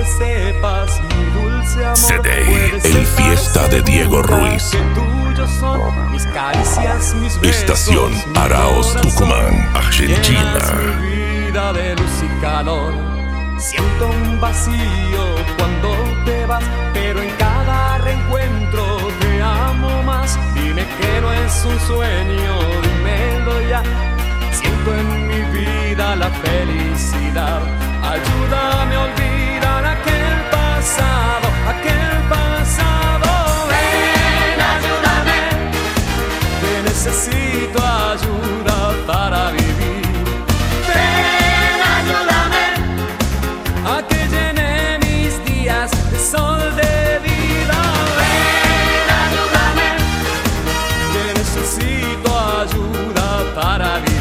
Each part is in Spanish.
que sepas, mi dulce amor, CD, el Fiesta de Diego Ruiz. que tuyos son mis caricias, mis besos, Estación mi Araos, corazón. Tucumán, Argentina. Llenas mi vida de luz y calor. Siento un vacío cuando te vas, pero en cada reencuentro te amo más. Dime que no es un sueño, dímelo ya. Siento en mi vida la felicidad. Ayúdame a olvidar aquel pasado, aquel pasado. Ven, ayúdame, que necesito ayuda para vivir. Ven, ayúdame a que llene mis días de sol de vida. Ven, ayúdame, que necesito ayuda para vivir.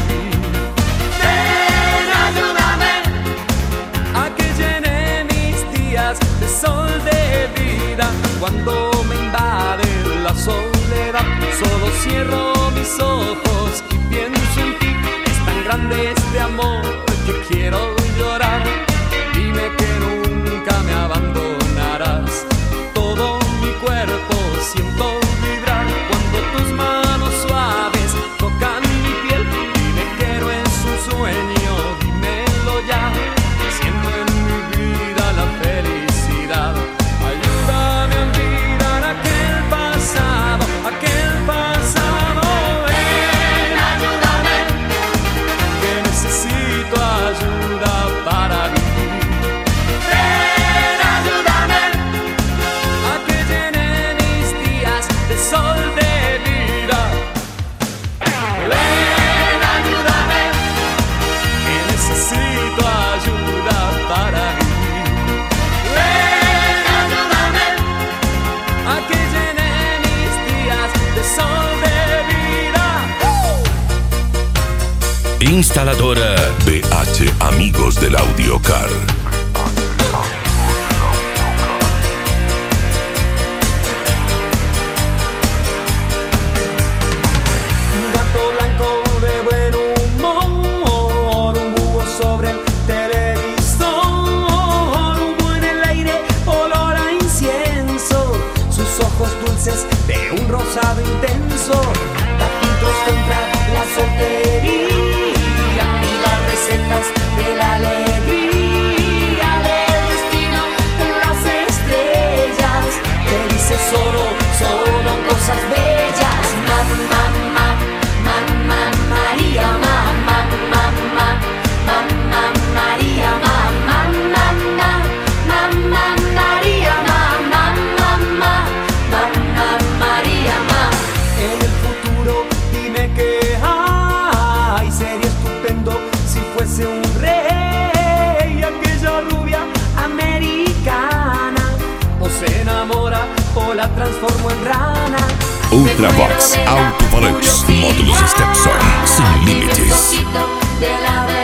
Ven, ayúdame a que llene mis días de sol de vida. Cuando me invade la soledad, solo cierro mis ojos y pienso en ti. Es tan grande este amor que quiero llorar. Dime que nunca me abandonarás. Todo mi cuerpo siento vibrar cuando tus manos suaves tocan mi piel. Dime que no es un sueño, dímelo ya. Siento en mi vida la felicidad. Ayúdame a olvidar aquel pasado, aquel pasado. Ven, ayúdame, que necesito ayuda para vivir. Ven, ayúdame a que llene mis días de sol de vida. Ven, ayúdame, que necesito ayuda para vivir. Ven, ayúdame a que llene mis días de sol de vida. Instaladora BH Amigos del Audiocar. Un gato blanco de buen humor, un búho sobre el televisor, un búho en el aire, olor a incienso, sus ojos dulces de un rosado intenso, tapitos contra la soltería y las recetas de la alegría del destino de las estrellas, que dice solo cosas bellas. Mamá, mamá, María, mamá, mamá, mamá, María, mamá, mamá, mamá, María, mamá, mamá, mamá, María, mamá. En el futuro dime que hay, sería estupendo si fuese un rey. Aquella rubia americana o se enamora o la transformo en rana. Ultravox Autovolux, módulos Stepson, sin límites. De la